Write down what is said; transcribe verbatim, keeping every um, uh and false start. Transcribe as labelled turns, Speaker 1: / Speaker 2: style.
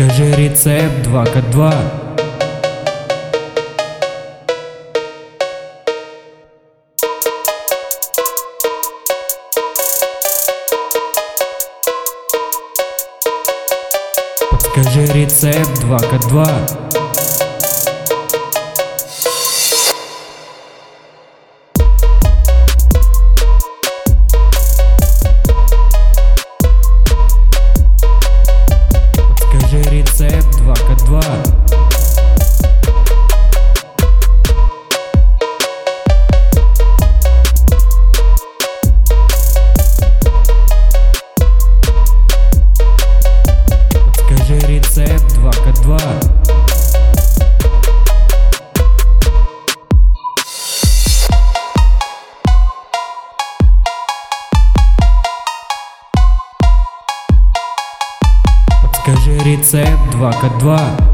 Speaker 1: Подскажи рецепт два ка два. Подскажи рецепт два ка два. Подскажи рецепт два ка два. Подскажи рецепт два ка два. Подскажи рецепт два ка два.